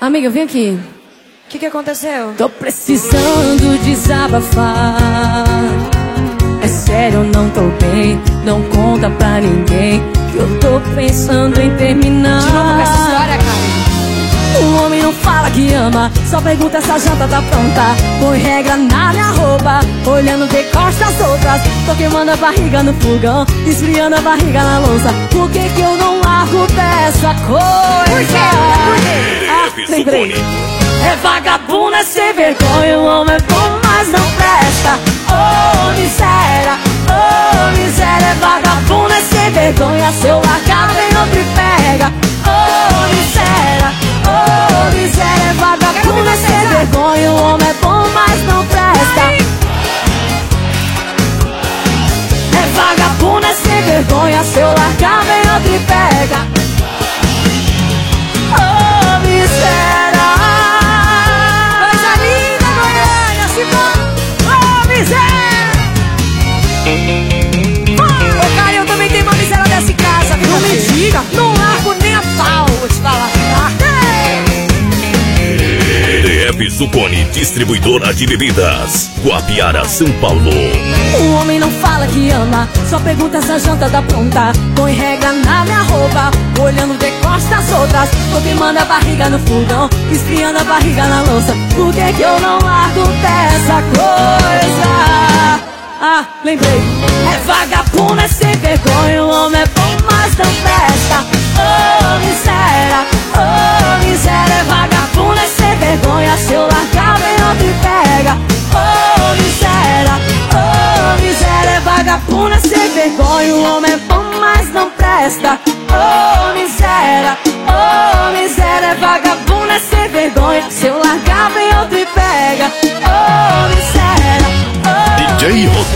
Amiga, vem aqui. O que aconteceu? Tô precisando desabafar. É sério, eu não tô bem. Não conta pra ninguém que eu tô pensando em terminar. De novo com essa história, cara. Um homem não fala que ama, só pergunta se a janta tá pronta. Põe regra na minha roupa, olhando o decote das outras. Tô queimando a barriga no fogão, esfriando a barriga na louça. Por que que eu não largo dessa coisa? Por quê? Ah, lembrei. É vagabundo, é sem vergonha. O homem é bom, mas não presta. Oh, miséria, é vagabundo, é sem vergonha. Se eu largar, vem outro e pega. Oh, miséria, é vagabundo, é sem vergonha. O homem é bom, mas não presta. É vagabundo, é sem vergonha. Se eu largar, vem outro e pega. Oh, miséria. Ô, cara, eu também tenho uma miséria dessa em casa, viu? Não me diga. Não largo nem a pau, vou te falar. DF Zuconi, distribuidora de bebidas, Guapiara, São Paulo. O homem não fala que ama, só pergunta se a janta tá pronta. Põe regra na minha roupa, olhando o decote das outras. Tô queimando a barriga no fogão, esfriando a barriga na louça. Por que que eu não largo dessa coisa? Ah, lembrei. É vagabundo, é sem vergonha. O homem é bom, mas não presta. Oh, miséria, é vagabundo, é sem vergonha. Se eu largar, vem outro e pega. Oh, miséria, é vagabundo, é sem vergonha. O homem é bom, mas não presta. Oh, miséria, é vagabundo, é sem vergonha. Se eu largar, vem outro e pega. Oh, miséria, DJ